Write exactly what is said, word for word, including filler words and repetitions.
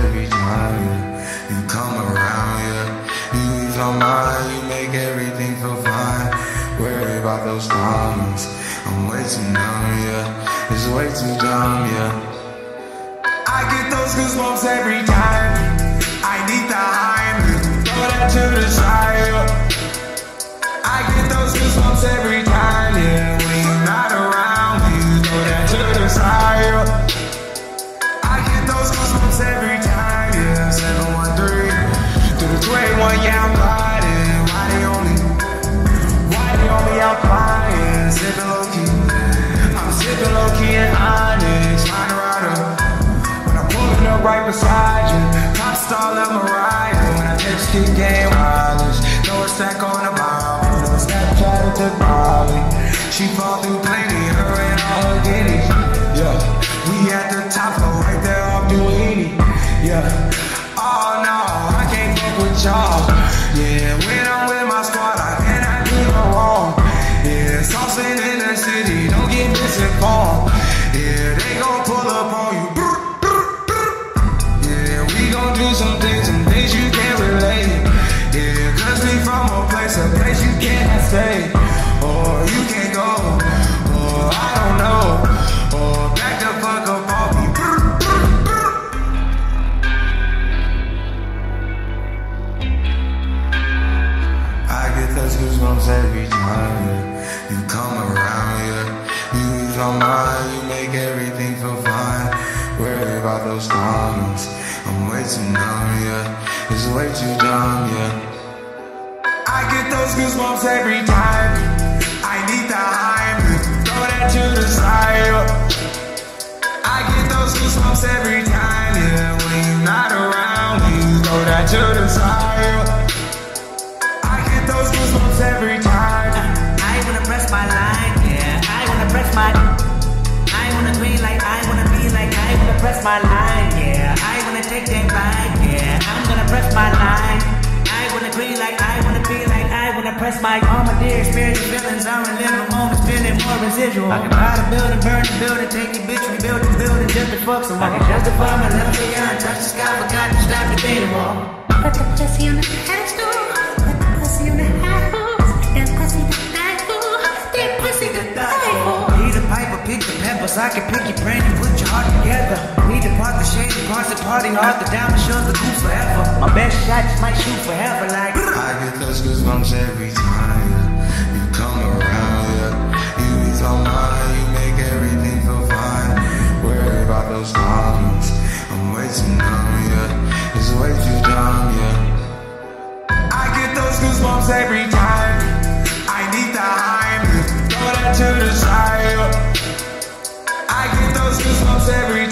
every time, yeah. You come around, yeah. You ease my mind, you make everything feel fine. Worry about those problems, I'm way too numb, yeah. It's way too dumb, yeah. I get those goosebumps every time. I need the hype, throw that to the side, yeah. I get those goosebumps every time, yeah. When you're not around, you throw that to the side, yeah. I get those goosebumps every time, yeah. seven one three to the two eight one, yeah, I'm riding. Why they only, why they only out flying? Sipping low key, I'm sipping low key and honest. Trying to ride up when I'm pulling up right beside you. Pop star love Mariah when I text kick game wireless. Throw a stack on the Bible, no Snapchat or took Molly. She fall through plenty, her and all her guineas. Yeah, we at the top floor, right there off Duini. Yeah, oh no, I can't fuck with y'all. Yeah, when I'm with my squad, I cannot do no wrong. Yeah, saucing in the city, don't get misinformed. Yeah, they gon' pull up on you. Yeah, we gon' do some things, some things you can't relate. Yeah, cause we from a place, a place you cannot stay. Or you can't go, or I don't know. Or back the fuck up off me. I get those goosebumps every time, yeah. You come around, yeah. You ease my mind, you make everything feel fine. Worry about those problems, I'm way too numb, yeah. It's way too dumb, yeah. I get those goosebumps every time. I need the hype, throw that to the side, yeah. I get those goosebumps every time, yeah. When you're not around, you throw that to the side, yeah. I get those goosebumps every time. I wanna press my line, yeah. I wanna press my. I wanna be like, I wanna be like, I wanna press my line, yeah. I wanna take that ride, yeah. I'm gonna press my line. I wanna be like, I wanna be like, I wanna press my. All my dear spiritual feelings, I'm in little moments, feeling more residual. I can buy the building, burn the building, take the bitch, rebuild the building, just to fuck someone. I can justify my love beyond, touch the sky, forgot to stop the data wall. Put the pussy on the pedestal, put the pussy on the house, that pussy to die for, that pussy to die for. Need a pipe or pick the peppers, I can pick your brain and put your heart together. We depart the shade, depart the party hard, the diamond shows the cool forever. My best shots might shoot forever like. I get those goosebumps every time, yeah. You come around, yeah. You ease my mind, you make everything feel fine. Worry about those problems, I'm way too numb, yeah. It's way too dumb, yeah. I get those goosebumps every time. I need the hype, throw that to the side, yeah. I get those goosebumps every